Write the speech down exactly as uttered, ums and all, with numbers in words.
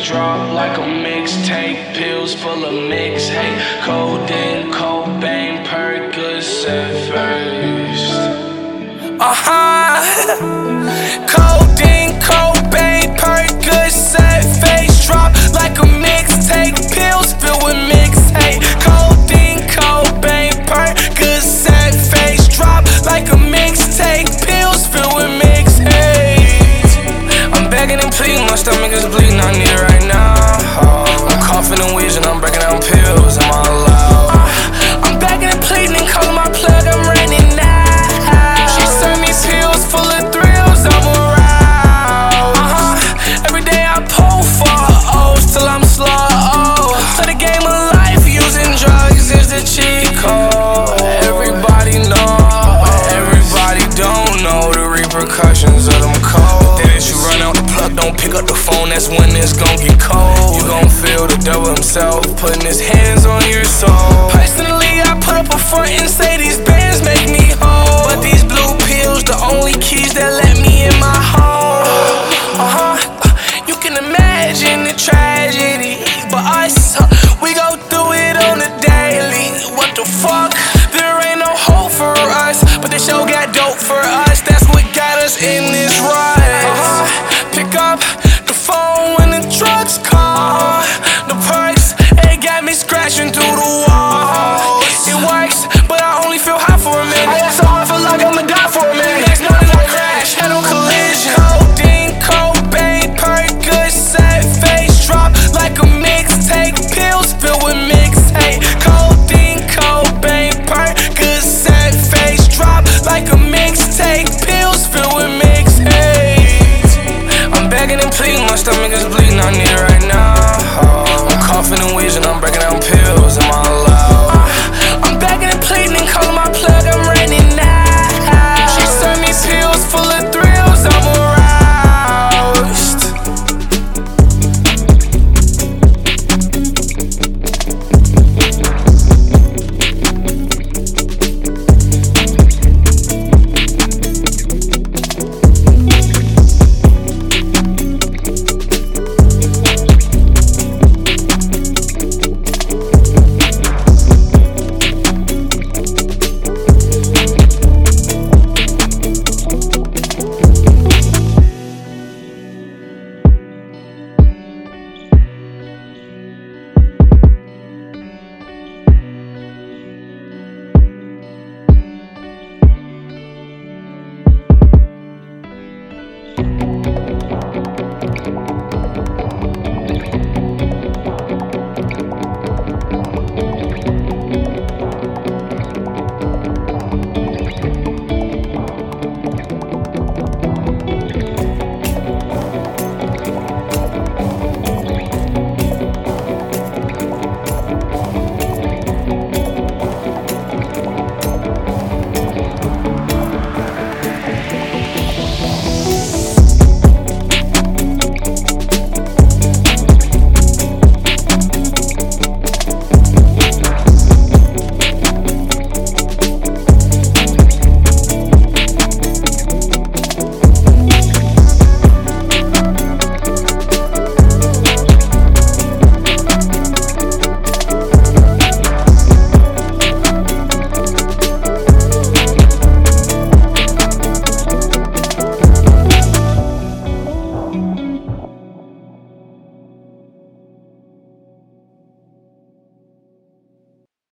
drop like a mixtape. Pills full of mix hate. Codeine, Cobain, Percocet first. Uh-huh. Codeine, Cobain, Percocet face drop like a mixtape. Pills filled with mix hate. Codeine, Cobain, Percocet face drop like a mixtape. Pills filled with mix hate. I'm begging and pleading, my stomach is bleeding, I need it right now. I'm coughing and wheezing, I'm breaking down pills, am I allowed? Uh, I'm begging and pleading and calling my plug, I'm running out. She served me pills full of thrills, I'm around. Uh-huh. Every day I pull for O's till I'm slow. Play the game of life, using drugs is the cheat code. Everybody know, everybody don't know the repercussions of them cold. Then as you run out the plug, don't pick up the phone, that's when it's gon' get cold. You gon' feel the devil himself putting his hands on your soul. Personally, I put up a front and say these